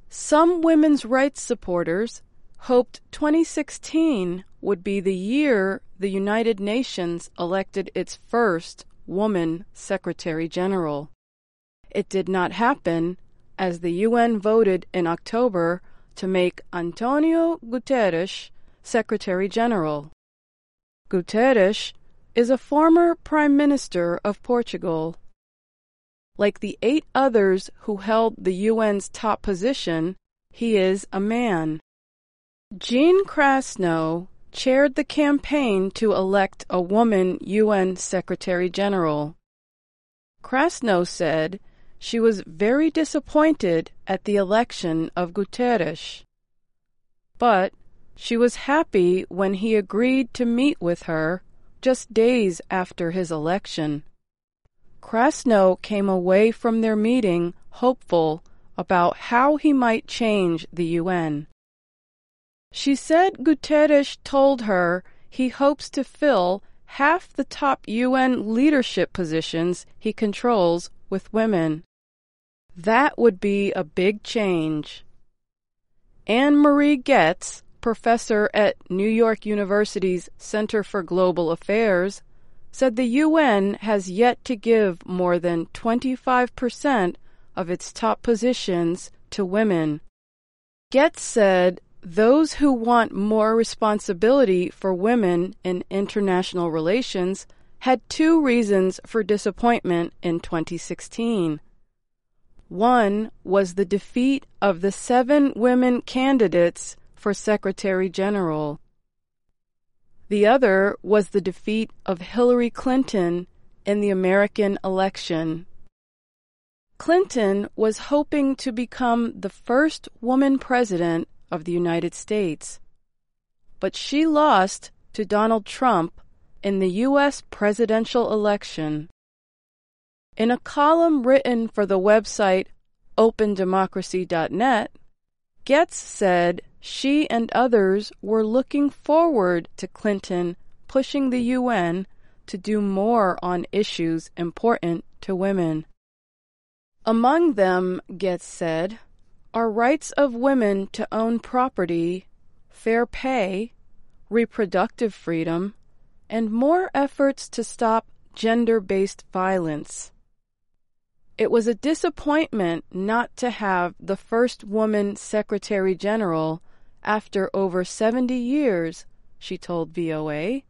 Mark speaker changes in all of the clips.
Speaker 1: Some women's rights supporters hoped 2016 would be the year the United Nations elected its first woman Secretary General. It did not happen, as the UN voted in October to make Antonio Guterres Secretary General. Guterres is a former Prime Minister of Portugal. Like the 8 others who held the UN's top position, he is a man. Jean Krasno chaired the campaign to elect a woman UN Secretary General. Krasno said she was very disappointed at the election of Guterres, but she was happy when he agreed to meet with her just days after his election. Krasno came away from their meeting hopeful about how he might change the UN. She said Guterres told her he hopes to fill half the top UN leadership positions he controls with women. That would be a big change. Anne-Marie Getz, professor at New York University's Center for Global Affairs, said the UN has yet to give more than 25% of its top positions to women. Getz said those who want more responsibility for women in international relations had 2 reasons for disappointment in 2016. One was the defeat of the 7 women candidates for Secretary General. The other was the defeat of Hillary Clinton in the American election. Clinton was hoping to become the first woman president of the United States, but she lost to Donald Trump in the U.S. presidential election. In a column written for the website OpenDemocracy.net, Getz said she and others were looking forward to Clinton pushing the UN to do more on issues important to women. Among them, Getz said, are rights of women to own property, fair pay, reproductive freedom, and more efforts to stop gender-based violence. It was a disappointment not to have the first woman Secretary General after over 70 years, she told VOA.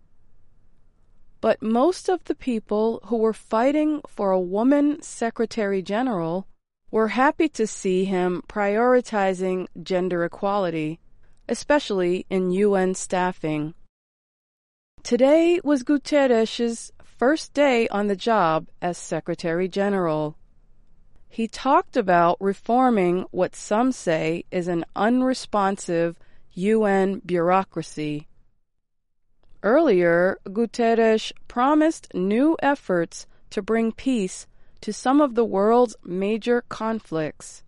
Speaker 1: But most of the people who were fighting for a woman Secretary General were happy to see him prioritizing gender equality, especially in UN staffing. Today was Guterres' first day on the job as Secretary General. He talked about reforming what some say is an unresponsive UN bureaucracy. Earlier, Guterres promised new efforts to bring peace to some of the world's major conflicts.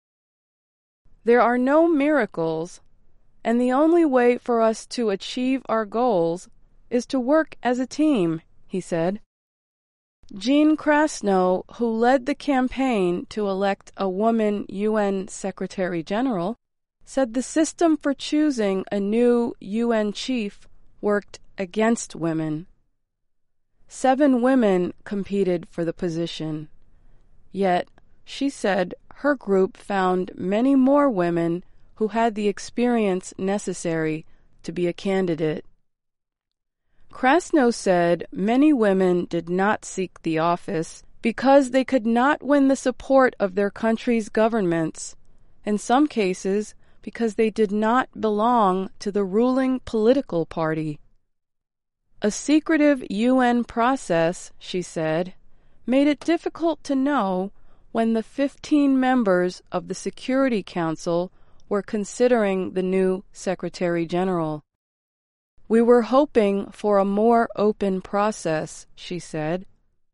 Speaker 1: There are no miracles, and the only way for us to achieve our goals is to work as a team, he said. Jean Krasno, who led the campaign to elect a woman UN Secretary General, said the system for choosing a new UN chief worked against women. 7 women competed for the position. Yet, she said her group found many more women who had the experience necessary to be a candidate. Krasno said many women did not seek the office because they could not win the support of their country's governments, in some cases because they did not belong to the ruling political party. A secretive UN process, she said, made it difficult to know when the 15 members of the Security Council were considering the new Secretary General. We were hoping for a more open process, she said.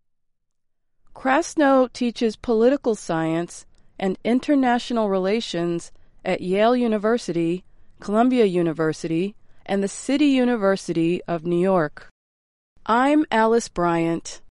Speaker 1: Krasno teaches political science and international relations at Yale University, Columbia University, and the City University of New York. I'm Alice Bryant.